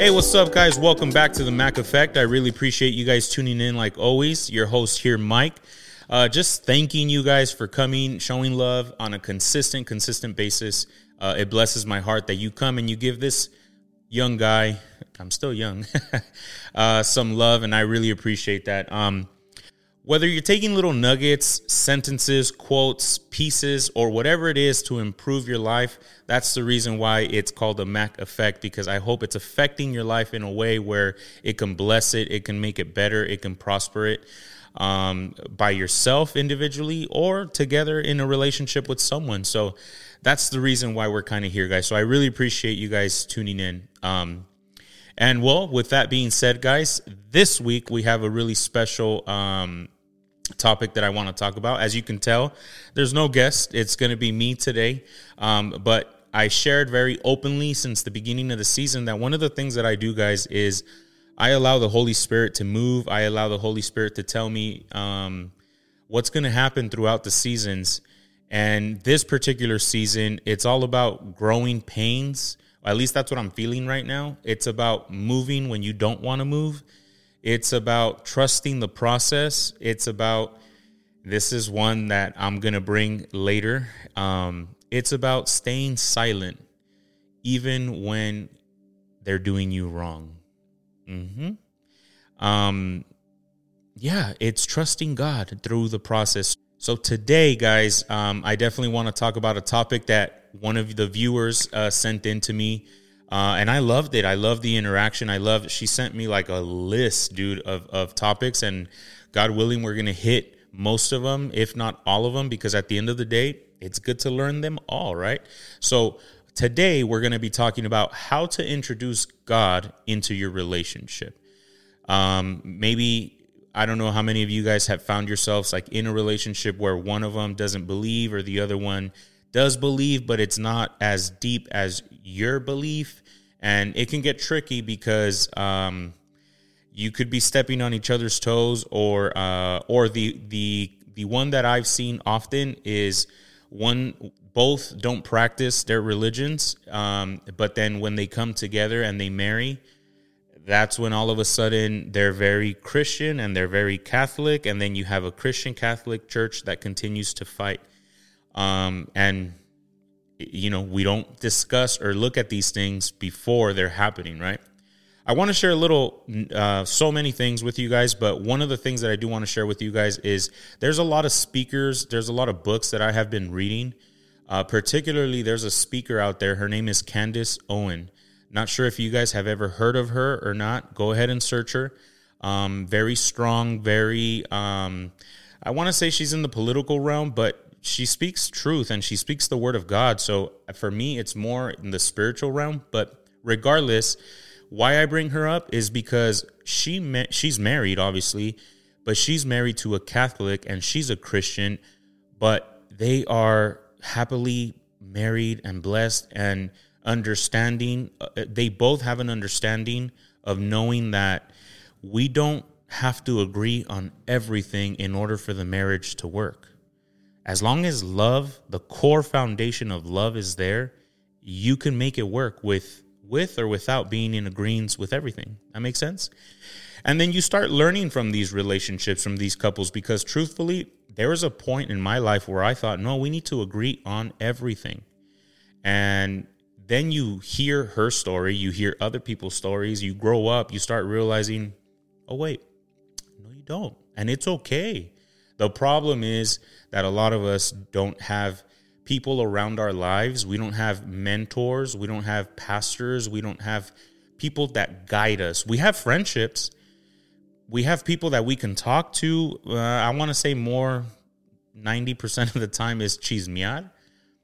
Hey, what's up, guys? Welcome back to the Mac Effect. I really appreciate you guys tuning in like always. Your host here, Mike. Just thanking you guys for coming, showing love on a consistent basis. It blesses my heart that you come and you give this young guy, I'm still young, some love, and I really appreciate that. Whether you're taking little nuggets, sentences, quotes, pieces, or whatever it is to improve your life, that's the reason why it's called the Mac Effect, because I hope it's affecting your life in a way where it can bless it, it can make it better, it can prosper it by yourself individually or together in a relationship with someone. So that's the reason why we're kind of here, guys. So I really appreciate you guys tuning in. And well, with that being said, guys, this week we have a really special topic that I want to talk about. As you can tell, there's no guest. It's going to be me today. But I shared very openly since the beginning of the season that one of the things that I do, guys, is I allow the Holy Spirit to move. I allow the Holy Spirit to tell me what's going to happen throughout the seasons. And this particular season, it's all about growing pains. At least that's what I'm feeling right now. It's about moving when you don't want to move. It's about trusting the process. It's about, this is one that I'm going to bring later. It's about staying silent even when they're doing you wrong. It's trusting God through the process. So today, guys, I definitely want to talk about a topic that one of the viewers sent in to me, and I loved it. I loved the interaction. She sent me like a list, dude, of topics, and God willing, we're going to hit most of them, if not all of them, because at the end of the day, it's good to learn them all, right? So today, we're going to be talking about how to introduce God into your relationship. Maybe, I don't know how many of you guys have found yourselves like in a relationship where one of them doesn't believe or the other one does believe, but it's not as deep as your belief. And it can get tricky because you could be stepping on each other's toes, or the one that I've seen often is both don't practice their religions, but then when they come together and they marry, that's when all of a sudden they're very Christian and they're very Catholic, and then you have a Christian Catholic church that continues to fight. And, you know, we don't discuss or look at these things before they're happening, right? I want to share a little, so many things with you guys, but one of the things that I do want to share with you guys is there's a lot of speakers, there's a lot of books that I have been reading. Particularly, there's a speaker out there. Her name is Candace Owen. Not sure if you guys have ever heard of her or not. Go ahead and search her. Very strong, very, I want to say she's in the political realm, but she speaks truth and she speaks the word of God. So for me, it's more in the spiritual realm. But regardless, why I bring her up is because she's married, obviously, but she's married to a Catholic and she's a Christian, but they are happily married and blessed and understanding. They both have an understanding of knowing that we don't have to agree on everything in order for the marriage to work. As long as love, the core foundation of love is there, you can make it work with or without being in agreement with everything. That makes sense? And then you start learning from these relationships, from these couples, because truthfully, there was a point in my life where I thought, no, we need to agree on everything. And then you hear her story, you hear other people's stories, you grow up, you start realizing, oh, wait, no, you don't. And it's okay. The problem is that a lot of us don't have people around our lives. We don't have mentors. We don't have pastors. We don't have people that guide us. We have friendships. We have people that we can talk to. I want to say more, 90% of the time is chismear.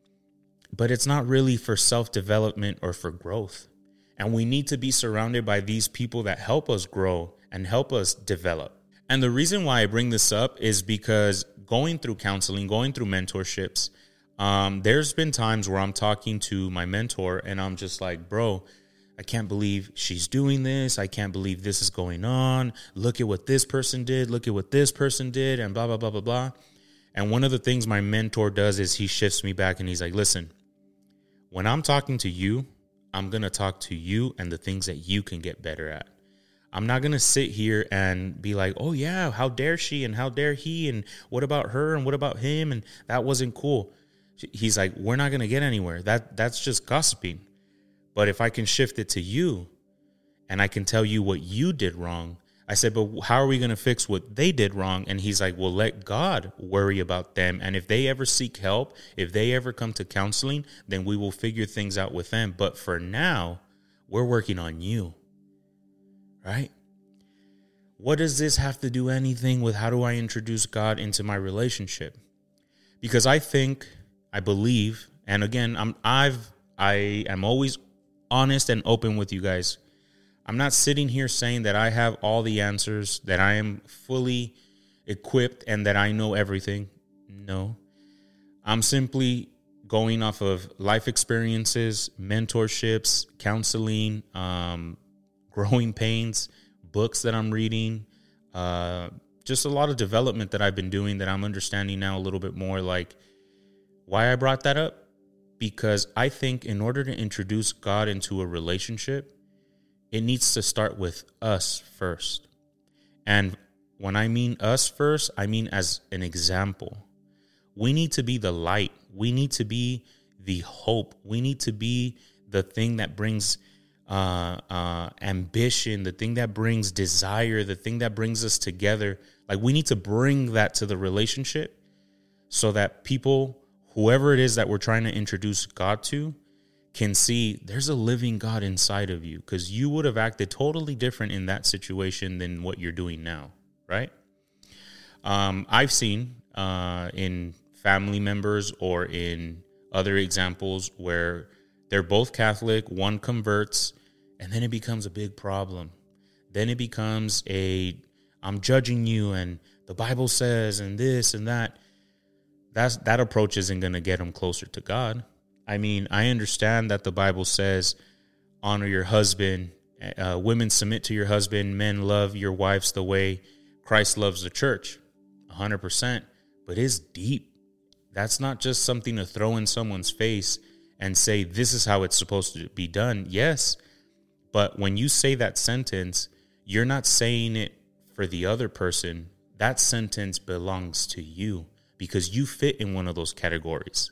But it's not really for self-development or for growth. And we need to be surrounded by these people that help us grow and help us develop. And the reason why I bring this up is because going through counseling, going through mentorships, there's been times where I'm talking to my mentor and I'm just like, bro, I can't believe she's doing this. I can't believe this is going on. Look at what this person did. Look at what this person did, and blah, blah, blah, blah, blah. And one of the things my mentor does is he shifts me back and he's like, listen, when I'm talking to you, I'm going to talk to you and the things that you can get better at. I'm not going to sit here and be like, oh, yeah, how dare she and how dare he and what about her and what about him and that wasn't cool. He's like, we're not going to get anywhere. That's just gossiping. But if I can shift it to you and I can tell you what you did wrong, I said, but how are we going to fix what they did wrong? And he's like, well, let God worry about them. And if they ever seek help, if they ever come to counseling, then we will figure things out with them. But for now, we're working on you. Right? What does this have to do anything with how do I introduce God into my relationship? Because I believe, and again, I am always honest and open with you guys. I'm not sitting here saying that I have all the answers, that I am fully equipped and that I know everything. No. I'm simply going off of life experiences, mentorships, counseling, growing pains, books that I'm reading, just a lot of development that I've been doing that I'm understanding now a little bit more. Like, why I brought that up? Because I think in order to introduce God into a relationship, it needs to start with us first. And when I mean us first, I mean as an example. We need to be the light. We need to be the hope. We need to be the thing that brings ambition, the thing that brings desire, the thing that brings us together. Like, we need to bring that to the relationship so that people, whoever it is that we're trying to introduce God to, can see there's a living God inside of you, because you would have acted totally different in that situation than what you're doing now, right? I've seen in family members or in other examples where they're both Catholic, one converts, and then it becomes a big problem. Then it becomes I'm judging you and the Bible says and this and that. That approach isn't going to get them closer to God. I mean, I understand that the Bible says, honor your husband, women submit to your husband, men love your wives the way Christ loves the church, 100%. But it's deep. That's not just something to throw in someone's face and say, this is how it's supposed to be done. Yes, but when you say that sentence, you're not saying it for the other person. That sentence belongs to you because you fit in one of those categories.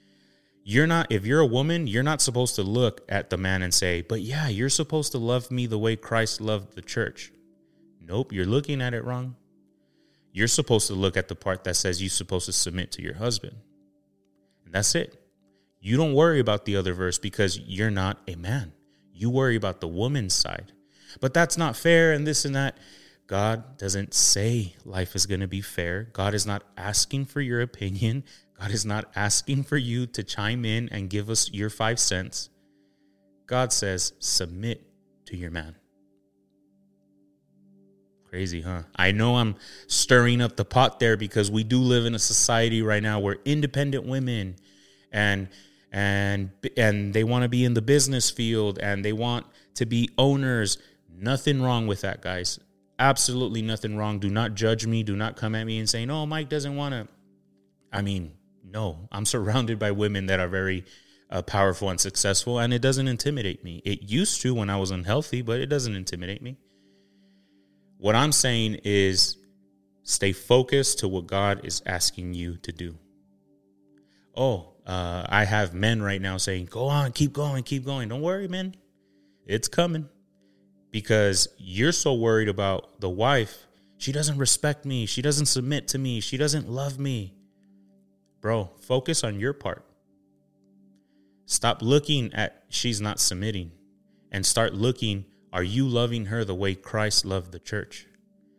If you're a woman, you're not supposed to look at the man and say, but yeah, you're supposed to love me the way Christ loved the church. Nope, you're looking at it wrong. You're supposed to look at the part that says you're supposed to submit to your husband. And that's it. You don't worry about the other verse because you're not a man. You worry about the woman's side. But that's not fair and this and that. God doesn't say life is going to be fair. God is not asking for your opinion. God is not asking for you to chime in and give us your 5 cents. God says, submit to your man. Crazy, huh? I know I'm stirring up the pot there because we do live in a society right now where independent women and they want to be in the business field and they want to be owners. Nothing wrong with that, guys. Absolutely nothing wrong. Do not judge me. Do not come at me and say, no, Mike doesn't want to. I mean, no, I'm surrounded by women that are very powerful and successful, and it doesn't intimidate me. It used to when I was unhealthy, but it doesn't intimidate me. What I'm saying is stay focused to what God is asking you to do. I have men right now saying, go on, keep going. Don't worry, man. It's coming. Because you're so worried about the wife. She doesn't respect me. She doesn't submit to me. She doesn't love me. Bro, focus on your part. Stop looking at she's not submitting and start looking, are you loving her the way Christ loved the church?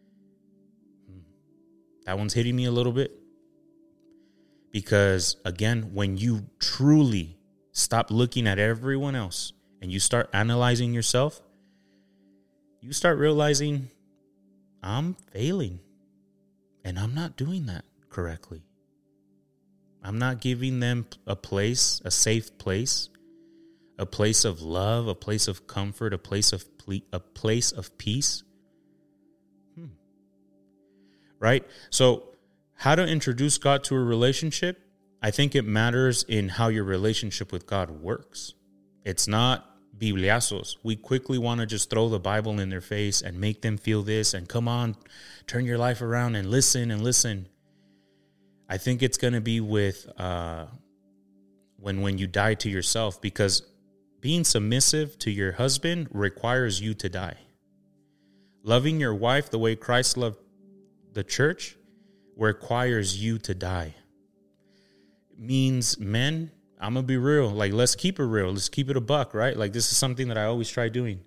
That one's hitting me a little bit. Because, again, when you truly stop looking at everyone else and you start analyzing yourself, you start realizing I'm failing and I'm not doing that correctly. I'm not giving them a place, a safe place, a place of love, a place of comfort, a place of peace. Right? So how to introduce God to a relationship? I think it matters in how your relationship with God works. It's not bibliazos. We quickly want to just throw the Bible in their face and make them feel this and come on, turn your life around and listen and listen. I think it's going to be with when you die to yourself, because being submissive to your husband requires you to die. Loving your wife the way Christ loved the church requires you to die. Means, men, I'm going to be real. Like, let's keep it real. Let's keep it a buck, right? Like, this is something that I always try doing.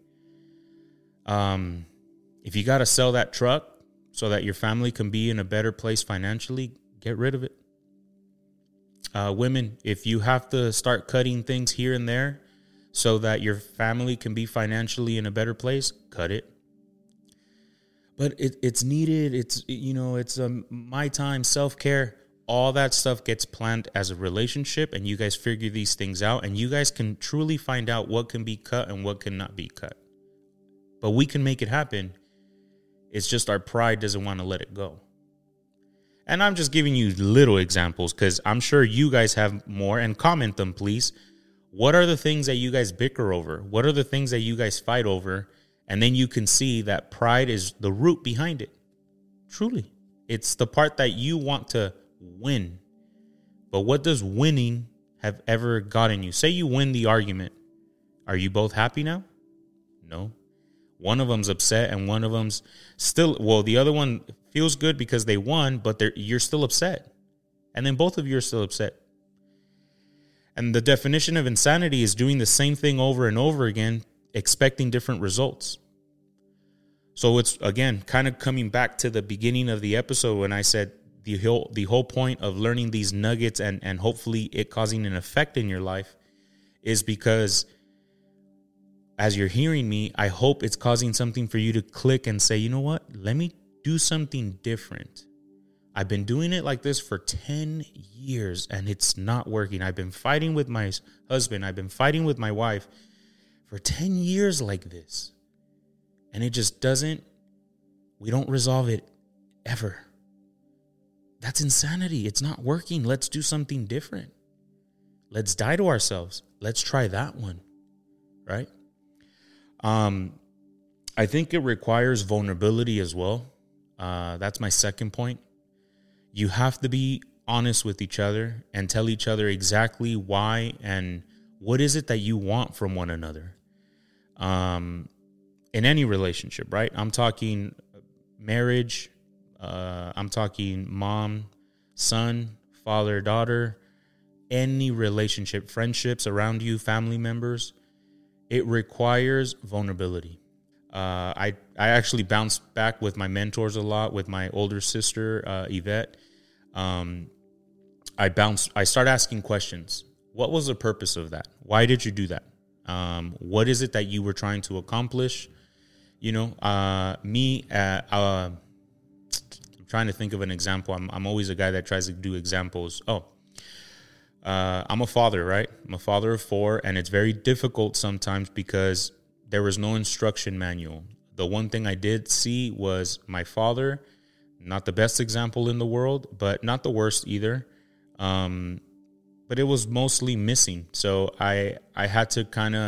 If you got to sell that truck so that your family can be in a better place financially, get rid of it. Women, if you have to start cutting things here and there so that your family can be financially in a better place, cut it. But it's needed. It's, it's my time, self-care. All that stuff gets planned as a relationship, and you guys figure these things out, and you guys can truly find out what can be cut and what cannot be cut. But we can make it happen. It's just our pride doesn't want to let it go. And I'm just giving you little examples because I'm sure you guys have more, and comment them, please. What are the things that you guys bicker over? What are the things that you guys fight over? And then you can see that pride is the root behind it. Truly. It's the part that you want to win. But what does winning have ever gotten you? Say you win the argument. Are you both happy now? No. One of them's upset and one of them's still, the other one feels good because they won, but you're still upset. And then both of you are still upset. And the definition of insanity is doing the same thing over and over again, expecting different results. So it's, again, kind of coming back to the beginning of the episode when I said the whole point of learning these nuggets and hopefully it causing an effect in your life is because as you're hearing me, I hope it's causing something for you to click and say, you know what? Let me do something different. I've been doing it like this for 10 years and it's not working. I've been fighting with my husband. I've been fighting with my wife for 10 years like this. And it just we don't resolve it ever. That's insanity. It's not working. Let's do something different. Let's die to ourselves. Let's try that one. Right? I think it requires vulnerability as well. That's my second point. You have to be honest with each other and tell each other exactly why and what is it that you want from one another. In any relationship, right? I'm talking marriage. I'm talking mom, son, father, daughter, any relationship, friendships around you, family members. It requires vulnerability. I actually bounce back with my mentors a lot, with my older sister, Yvette. I start asking questions. What was the purpose of that? Why did you do that? What is it that you were trying to accomplish? I'm trying to think of an example. I'm always a guy that tries to do examples. I'm a father, right? I'm a father of 4, and it's very difficult sometimes because there was no instruction manual. The one thing I did see was my father, not the best example in the world, but not the worst either. But it was mostly missing. So I had to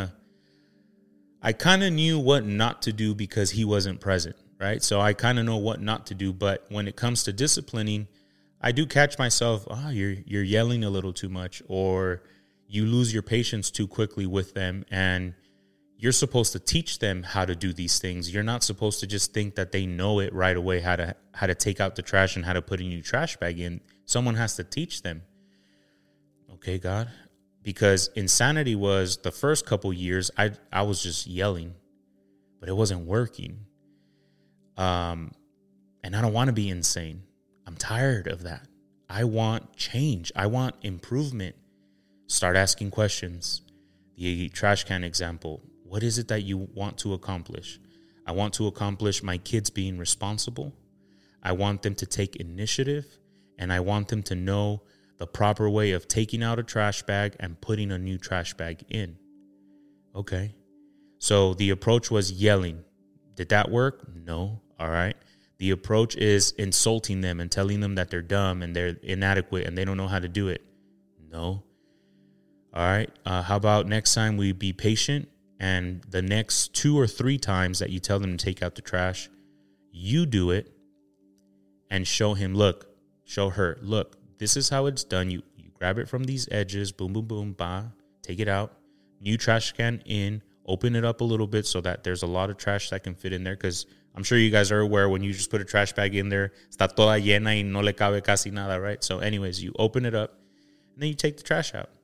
I kind of knew what not to do because he wasn't present, right? So I kind of know what not to do. But when it comes to disciplining, I do catch myself, you're yelling a little too much, or you lose your patience too quickly with them, and you're supposed to teach them how to do these things. You're not supposed to just think that they know it right away, how to take out the trash and how to put a new trash bag in. Someone has to teach them. Okay, God. Because insanity was the first couple years, I was just yelling, but it wasn't working. And I don't want to be insane. I'm tired of that. I want change. I want improvement. Start asking questions. The trash can example. What is it that you want to accomplish? I want to accomplish my kids being responsible. I want them to take initiative, and I want them to know the proper way of taking out a trash bag and putting a new trash bag in. Okay. So the approach was yelling. Did that work? No. All right. The approach is insulting them and telling them that they're dumb and they're inadequate and they don't know how to do it. No. All right. How about next time we be patient And the next 2 or 3 times that you tell them to take out the trash, you do it and show him, show her, look, this is how it's done. You grab it from these edges, boom, boom, boom, ba, take it out. New trash can in, open it up a little bit so that there's a lot of trash that can fit in there. Because I'm sure you guys are aware when you just put a trash bag in there, está toda llena y no le cabe casi nada, right? So anyways, you open it up and then you take the trash out.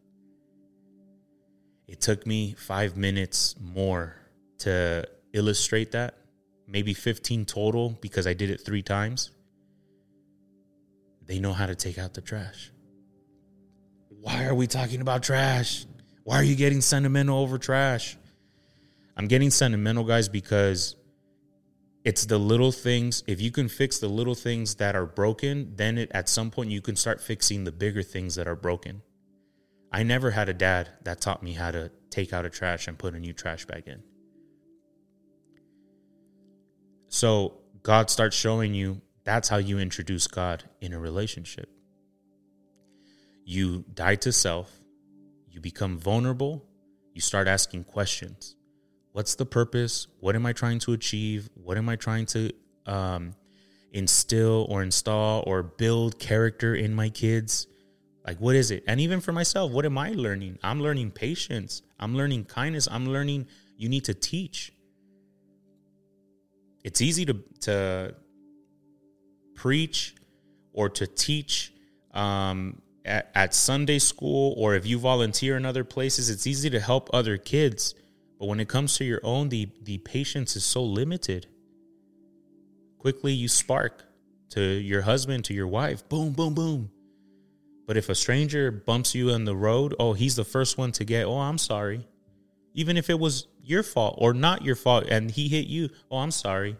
It took me 5 minutes more to illustrate that, maybe 15 total because I did it 3 times. They know how to take out the trash. Why are we talking about trash? Why are you getting sentimental over trash? I'm getting sentimental, guys, because it's the little things. If you can fix the little things that are broken, then at some point you can start fixing the bigger things that are broken. I never had a dad that taught me how to take out a trash and put a new trash bag in. So God starts showing you that's how you introduce God in a relationship. You die to self. You become vulnerable. You start asking questions. What's the purpose? What am I trying to achieve? What am I trying to instill or install or build character in my kids? Like, what is it? And even for myself, what am I learning? I'm learning patience. I'm learning kindness. I'm learning you need to teach. It's easy to preach or to teach at Sunday school, or if you volunteer in other places, it's easy to help other kids. But when it comes to your own, the patience is so limited. Quickly you spark to your husband, to your wife. Boom, boom, boom. But if a stranger bumps you on the road, he's the first one to get, I'm sorry. Even if it was your fault or not your fault and he hit you, I'm sorry.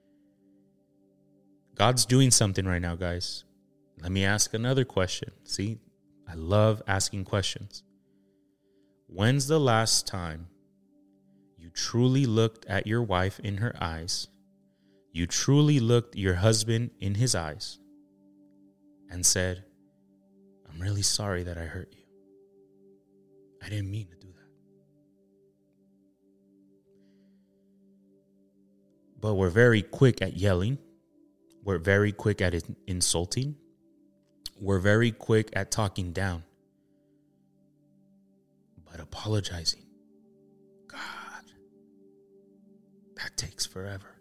God's doing something right now, guys. Let me ask another question. See, I love asking questions. When's the last time you truly looked at your wife in her eyes, you truly looked your husband in his eyes and said, I'm really sorry that I hurt you. I didn't mean to do that. But we're very quick at yelling. We're very quick at insulting. We're very quick at talking down. But apologizing, God, that takes forever.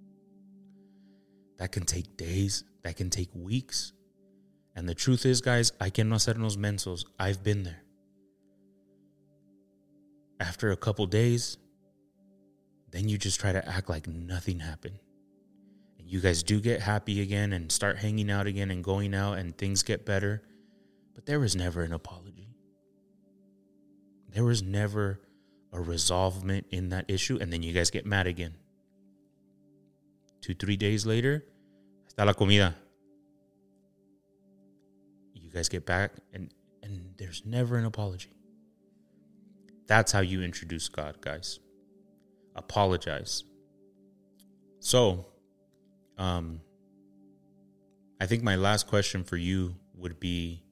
That can take days. That can take weeks. And the truth is, guys, hay que no hacernos mensos. I've been there. After a couple days, then you just try to act like nothing happened. And you guys do get happy again and start hanging out again and going out and things get better. But there was never an apology. There was never a resolvement in that issue. And then you guys get mad again. 2-3 days later, está la comida. You guys get back and there's never an apology. That's how you introduce God, guys. Apologize. So, I think my last question for you would be,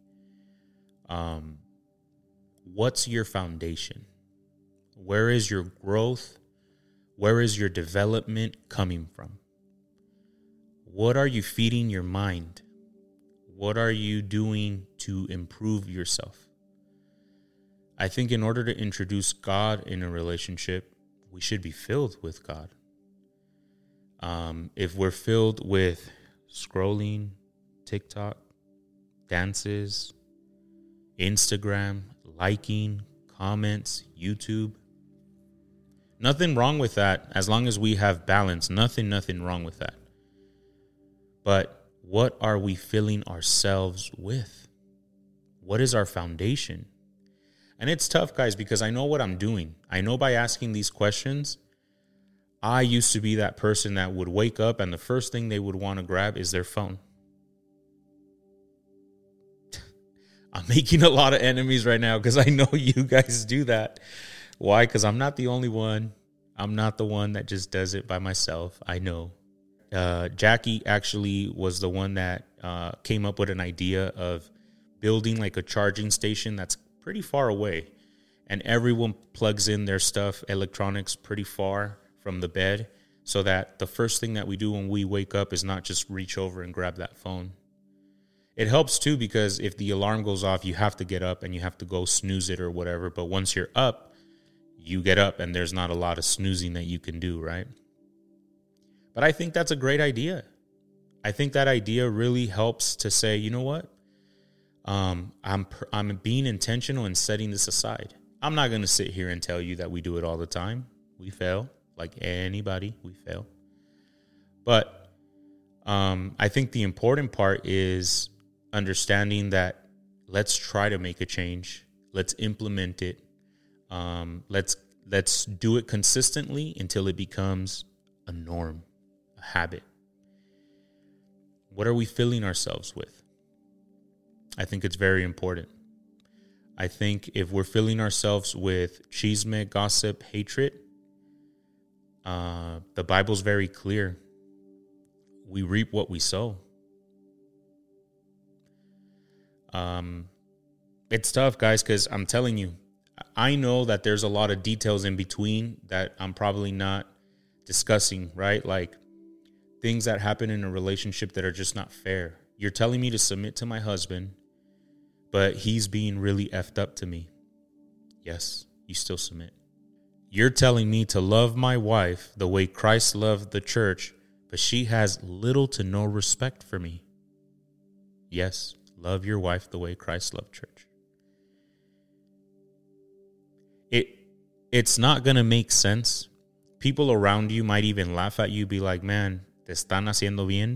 what's your foundation? Where is your growth? Where is your development coming from? What are you feeding your mind? What are you doing to improve yourself? I think in order to introduce God in a relationship, we should be filled with God. If we're filled with scrolling, TikTok, dances, Instagram, liking, comments, YouTube, nothing wrong with that as long as we have balance. Nothing wrong with that. But what are we filling ourselves with? What is our foundation? And it's tough, guys, because I know what I'm doing. I know by asking these questions, I used to be that person that would wake up and the first thing they would want to grab is their phone. I'm making a lot of enemies right now because I know you guys do that. Why? Because I'm not the only one. I'm not the one that just does it by myself. I know. Jackie actually was the one that came up with an idea of building like a charging station that's pretty far away. and everyone plugs in their stuff, electronics, pretty far from the bed, so that the first thing that we do when we wake up is not just reach over and grab that phone. It helps too, because if the alarm goes off, you have to get up and you have to go snooze it or whatever. But once you're up, you get up and there's not a lot of snoozing that you can do, right? But I think that's a great idea. I think that idea really helps to say, you know what? I'm being intentional and setting this aside. I'm not going to sit here and tell you that we do it all the time. We fail. Like anybody, we fail. But I think the important part is understanding that let's try to make a change. Let's implement it. Let's do it consistently until it becomes a norm, a habit. What are we filling ourselves with? I think it's very important. I think if we're filling ourselves with chisme, gossip, hatred, the Bible's very clear. We reap what we sow. It's tough, guys, because I'm telling you, I know that there's a lot of details in between that I'm probably not discussing, right? Like things that happen in a relationship that are just not fair. You're telling me to submit to my husband, but he's being really effed up to me. Yes, you still submit. You're telling me to love my wife the way Christ loved the church, but she has little to no respect for me. Yes, love your wife the way Christ loved church. It's not going to make sense. People around you might even laugh at you, be like, man, te están haciendo bien.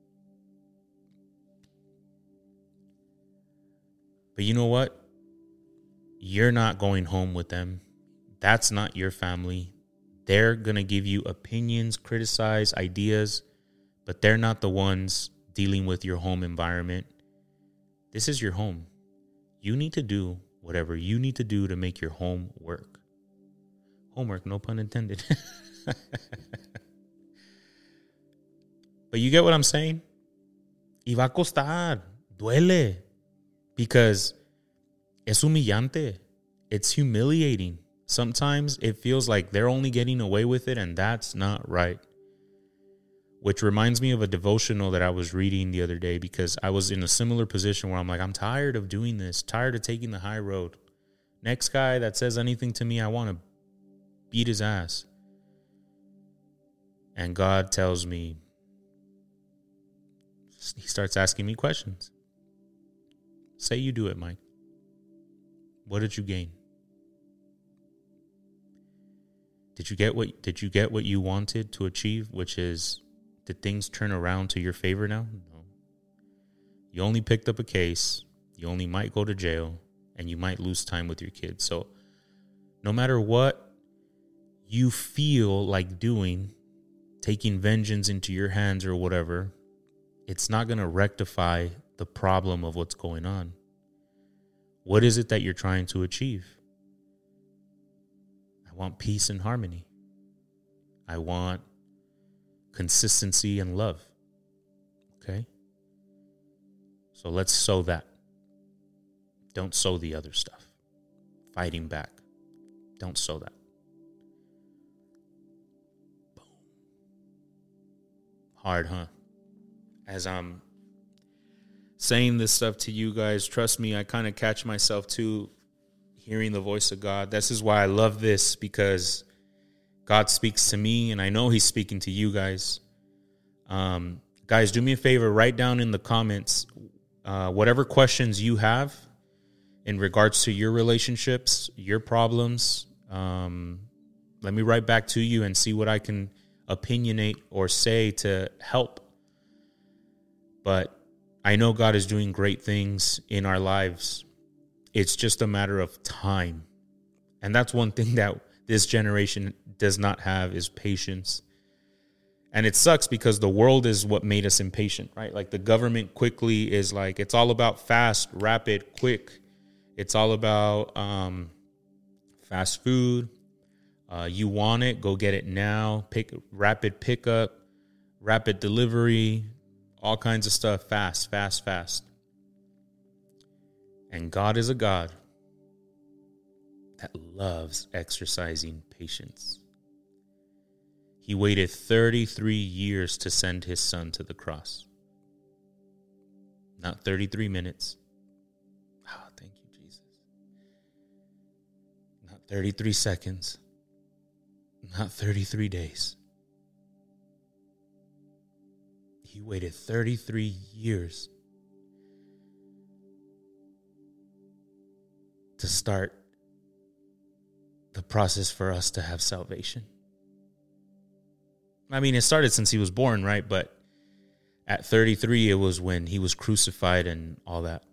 But you know what? You're not going home with them. That's not your family. They're going to give you opinions, criticize, ideas, but they're not the ones dealing with your home environment. This is your home. You need to do whatever you need to do to make your home work. Homework, no pun intended. But you get what I'm saying? Y va a costar. Duele. Because es humillante. It's humiliating. Sometimes it feels like they're only getting away with it, and that's not right. Which reminds me of a devotional that I was reading the other day, because I was in a similar position where I'm like, I'm tired of doing this, tired of taking the high road. Next guy that says anything to me, I want to beat his ass. And God tells me, he starts asking me questions. Say you do it, Mike. What did you gain? Did you get what you wanted to achieve, which is, did things turn around to your favor now? No. You only picked up a case. You only might go to jail, and you might lose time with your kids. So no matter what you feel like doing, taking vengeance into your hands or whatever, it's not going to rectify the problem of what's going on. What is it that you're trying to achieve? I want peace and harmony. I want consistency and love. Okay? So let's sow that. Don't sow the other stuff. Fighting back. Don't sow that. Boom. Hard, huh? As I'm saying this stuff to you guys, trust me, I kind of catch myself too, hearing the voice of God. This is why I love this, because God speaks to me, and I know he's speaking to you guys. Guys, do me a favor, write down in the comments whatever questions you have in regards to your relationships, your problems. Let me write back to you and see what I can opinionate or say to help. But I know God is doing great things in our lives. It's just a matter of time. And that's one thing that this generation does not have, is patience. And it sucks because the world is what made us impatient, right? Like the government quickly is like, it's all about fast, rapid, quick. It's all about fast food. You want it, go get it now. Rapid pickup, rapid delivery, all kinds of stuff. Fast, fast, fast. And God is a God that loves exercising patience. He waited 33 years to send his son to the cross. Not 33 minutes. Ah, thank you, Jesus. Not 33 seconds. Not 33 days. He waited 33 years to start the process for us to have salvation. I mean, it started since he was born, right? But at 33, it was when he was crucified and all that.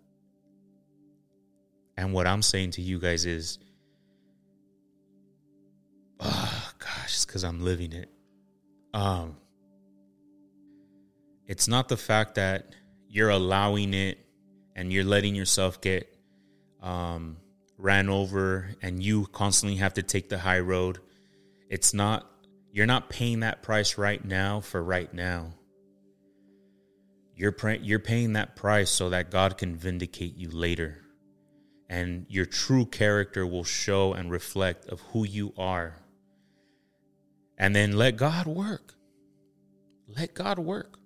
And what I'm saying to you guys is, oh gosh, it's because I'm living it. It's not the fact that you're allowing it and you're letting yourself get ran over and you constantly have to take the high road. It's not, you're not paying that price right now for right now. You're paying that price so that God can vindicate you later. And your true character will show and reflect of who you are. And then let God work. Let God work.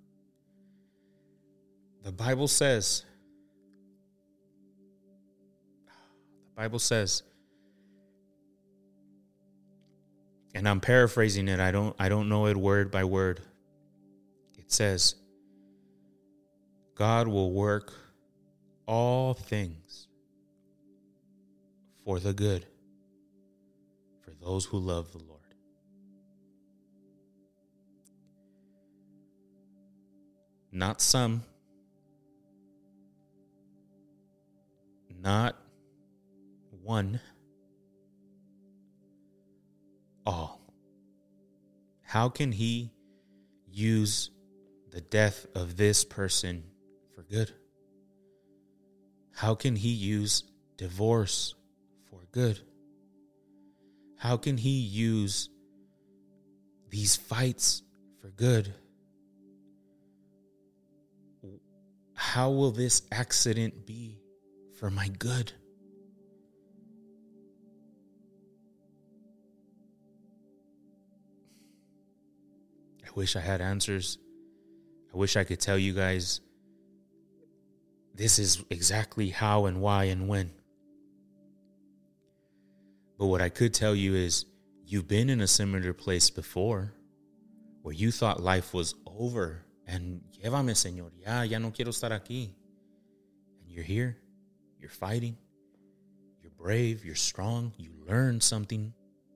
The Bible says, and I'm paraphrasing it. I don't know it word by word. It says, God will work all things for the good for those who love the Lord. Not some, not one, all. How can he use the death of this person for good? How can he use divorce for good? How can he use these fights for good? How will this accident be for my good? I wish I had answers. I wish I could tell you guys this is exactly how and why and when. But what I could tell you is you've been in a similar place before where you thought life was over and llévame, Señor, ya no quiero estar aquí. And you're here, you're fighting, you're brave, you're strong, you learned something.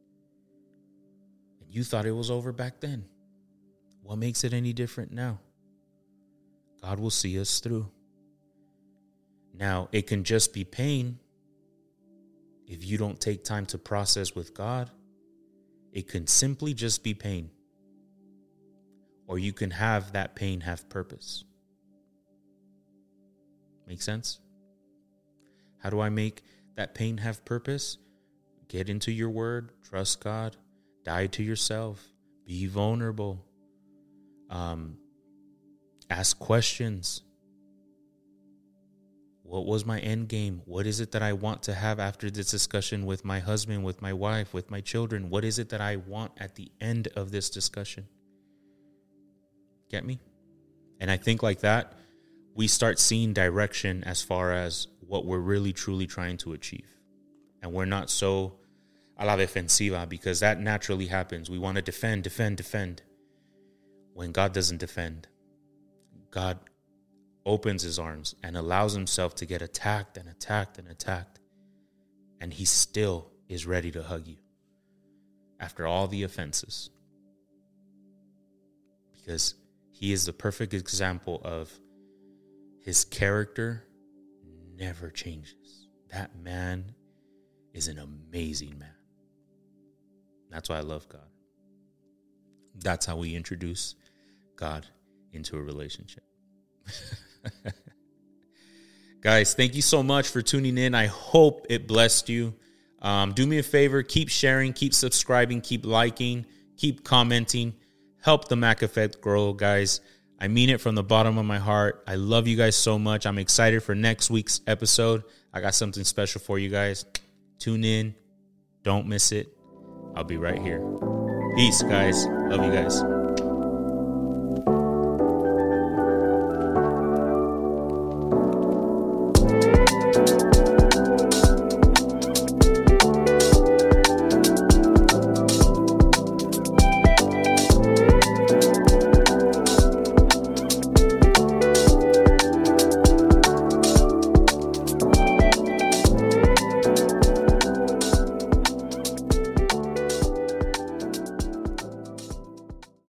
And you thought it was over back then. What makes it any different now? God will see us through. Now, it can just be pain if you don't take time to process with God. It can simply just be pain. Or you can have that pain have purpose. Make sense? How do I make that pain have purpose? Get into your word, trust God, die to yourself, be vulnerable. Ask questions. What was my end game? What is it that I want to have after this discussion with my husband, with my wife, with my children? What is it that I want at the end of this discussion? Get me? And I think like that, we start seeing direction as far as what we're really, truly trying to achieve. And we're not so a la defensiva, because that naturally happens. We want to defend. When God doesn't defend, God opens his arms and allows himself to get attacked. And he still is ready to hug you after all the offenses. Because he is the perfect example of his character never changes. That man is an amazing man. That's why I love God. That's how we introduce God into a relationship. Guys, thank you so much for tuning in. I hope it blessed you. Do me a favor, keep sharing, keep subscribing, keep liking, keep commenting. Help the Mac Effect grow, guys. I mean it from the bottom of my heart. I love you guys so much. I'm excited for next week's episode. I got something special for you guys. Tune in. Don't miss it. I'll be right here. Peace, guys. Love you guys.